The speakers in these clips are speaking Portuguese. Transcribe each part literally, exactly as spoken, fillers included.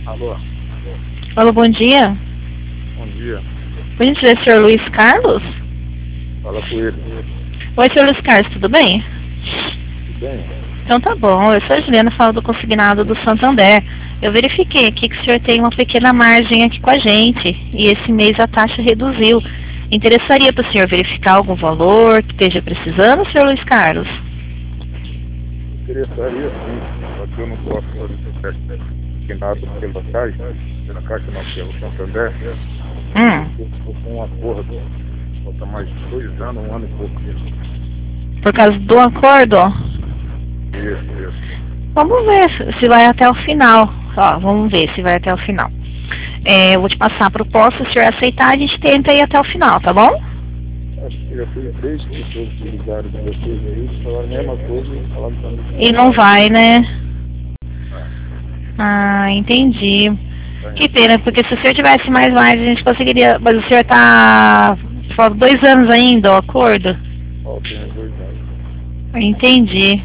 Alô? Alô, bom dia. Bom dia. Bom dia, senhor Luiz Carlos? Fala com ele. Oi, senhor Luiz Carlos, tudo bem? Tudo bem? Então tá bom, eu sou a Juliana, falo do consignado do Santander. Eu verifiquei aqui que o senhor tem uma pequena margem aqui com a gente e esse mês a taxa reduziu. Interessaria para o senhor verificar algum valor que esteja precisando, senhor Luiz Carlos? Interessaria sim, só que eu não posso fazer nada pela Caixa, pela Caixa não, pelo Santander. Hum. Eu estou com um acordo, falta mais de dois anos, um ano e pouco. Por causa do acordo? Isso, isso. Vamos ver se vai até o final. Ó, vamos ver se vai até o final. É, eu vou te passar a proposta, se o senhor aceitar, a gente tenta ir até o final, tá bom? Acho que já fui três pessoas que ligaram de vocês aí, falaram a mesma coisa e falaram também. E não vai, né? Ah, entendi. Que pena, porque se o senhor tivesse mais margem, a gente conseguiria. Mas o senhor tá. Falta dois anos ainda, o acordo? Faltam uns dois anos. Entendi.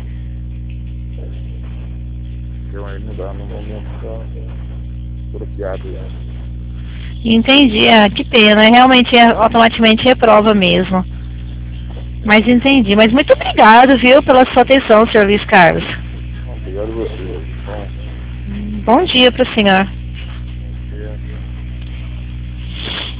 Então aí não dá, no momento tá bloqueado já. Entendi, ah, que pena. Realmente é, automaticamente reprova mesmo. Mas entendi. Mas muito obrigado, viu, pela sua atenção, senhor Luiz Carlos. Obrigado a você. Bom, Bom dia para o senhor. bom dia.